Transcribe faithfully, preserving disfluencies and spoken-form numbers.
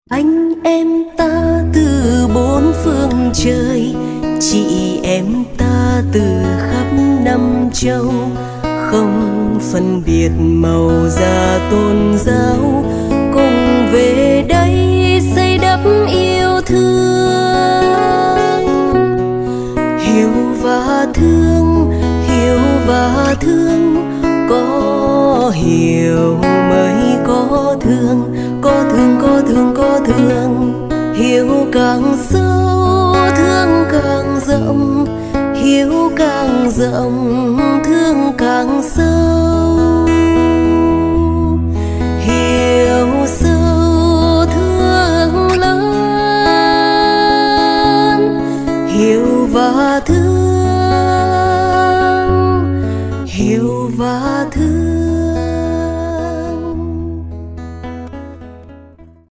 Anh em ta từ bốn phương trời, chị em ta từ khắp năm châu, không phân biệt màu da tôn giáo, cùng về đây xây đắp yêu thương. Hiểu và thương, hiểu và thương, có hiểu mới có thương, có thương có thương có thương. Hiểu càng sâu thương càng rộng, hiểu càng rộng thương càng sâu.